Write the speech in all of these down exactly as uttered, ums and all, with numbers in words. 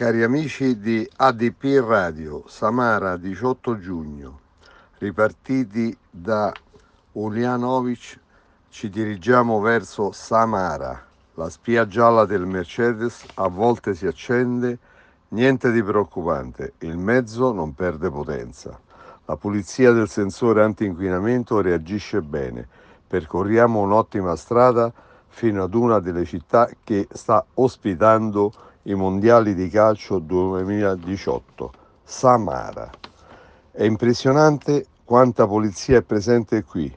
Cari amici di A D P Radio, Samara, diciotto giugno, ripartiti da Uljanovic ci dirigiamo verso Samara. La spia gialla del Mercedes a volte si accende, niente di preoccupante, il mezzo non perde potenza. La pulizia del sensore anti-inquinamento reagisce bene, percorriamo un'ottima strada fino ad una delle città che sta ospitando i mondiali di calcio duemiladiciotto, Samara. È impressionante quanta polizia è presente qui.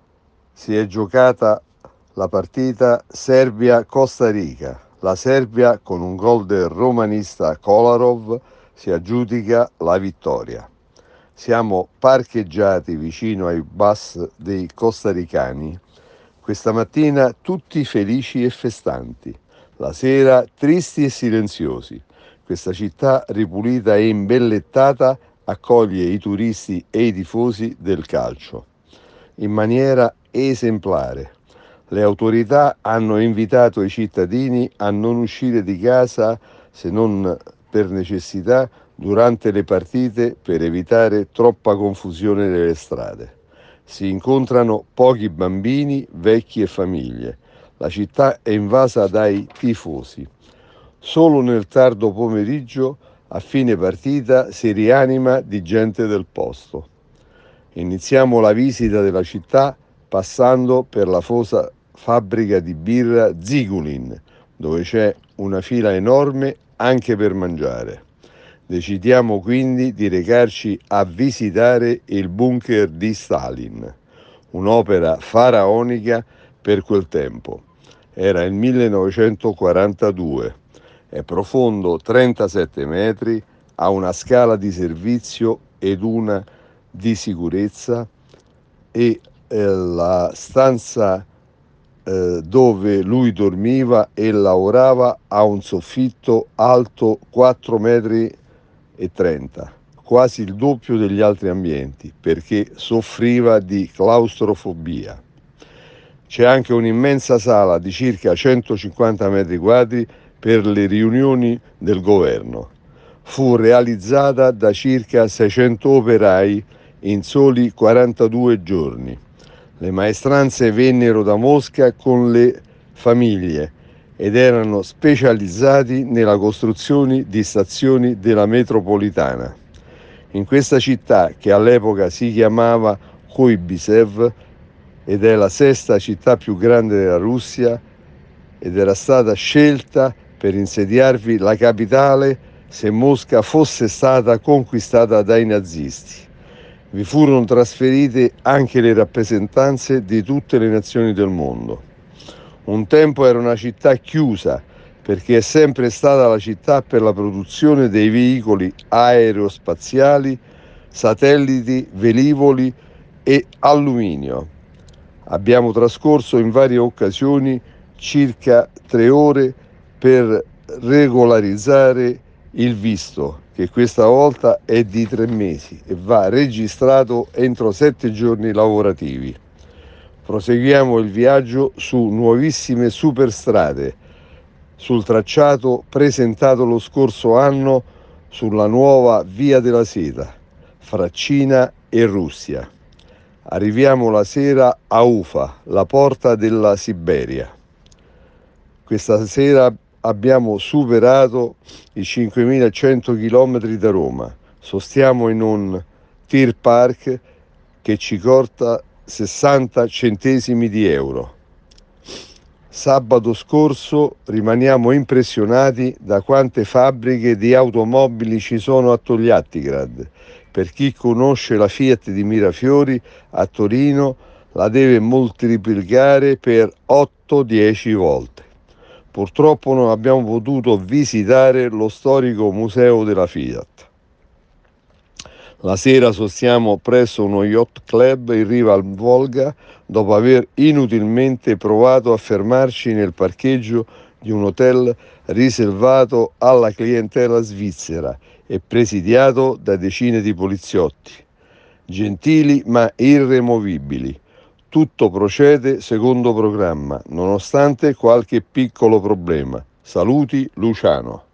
Si è giocata la partita Serbia-Costa Rica. La Serbia, con un gol del romanista Kolarov, si aggiudica la vittoria. Siamo parcheggiati vicino ai bus dei costaricani. Questa mattina tutti felici e festanti. La sera tristi e silenziosi. Questa città ripulita e imbellettata accoglie i turisti e i tifosi del calcio in maniera esemplare. Le autorità hanno invitato i cittadini a non uscire di casa se non per necessità durante le partite per evitare troppa confusione nelle strade. Si incontrano pochi bambini, vecchi e famiglie. La città è invasa dai tifosi. Solo nel tardo pomeriggio, a fine partita, si rianima di gente del posto. Iniziamo la visita della città passando per la famosa fabbrica di birra Zigulin, dove c'è una fila enorme anche per mangiare. Decidiamo quindi di recarci a visitare il bunker di Stalin, un'opera faraonica per quel tempo. Era il millenovecentoquarantadue, è profondo trentasette metri, ha una scala di servizio ed una di sicurezza e eh, la stanza eh, dove lui dormiva e lavorava ha un soffitto alto quattro metri e trenta, quasi il doppio degli altri ambienti, perché soffriva di claustrofobia. C'è anche un'immensa sala di circa centocinquanta metri quadri per le riunioni del governo. Fu realizzata da circa seicento operai in soli quarantadue giorni. Le maestranze vennero da Mosca con le famiglie ed erano specializzati nella costruzione di stazioni della metropolitana. In questa città, che all'epoca si chiamava Kuibysev ed è la sesta città più grande della Russia ed era stata scelta per insediarvi la capitale se Mosca fosse stata conquistata dai nazisti. Vi furono trasferite anche le rappresentanze di tutte le nazioni del mondo. Un tempo era una città chiusa perché è sempre stata la città per la produzione dei veicoli aerospaziali, satelliti, velivoli e alluminio. Abbiamo trascorso in varie occasioni circa tre ore per regolarizzare il visto, che questa volta è di tre mesi e va registrato entro sette giorni lavorativi. Proseguiamo il viaggio su nuovissime superstrade, sul tracciato presentato lo scorso anno sulla nuova Via della Seta, fra Cina e Russia. Arriviamo la sera a Ufa, la porta della Siberia. Questa sera abbiamo superato i cinquemilacento chilometri da Roma. Sostiamo in un tir park che ci costa sessanta centesimi di euro. Sabato scorso rimaniamo impressionati da quante fabbriche di automobili ci sono a Togliattigrad. Per chi conosce la Fiat di Mirafiori, a Torino la deve moltiplicare per otto dieci volte. Purtroppo non abbiamo potuto visitare lo storico museo della Fiat. La sera sostiamo presso uno yacht club in riva al Volga dopo aver inutilmente provato a fermarci nel parcheggio di un hotel riservato alla clientela svizzera e presidiato da decine di poliziotti. Gentili ma irremovibili. Tutto procede secondo programma, nonostante qualche piccolo problema. Saluti, Luciano.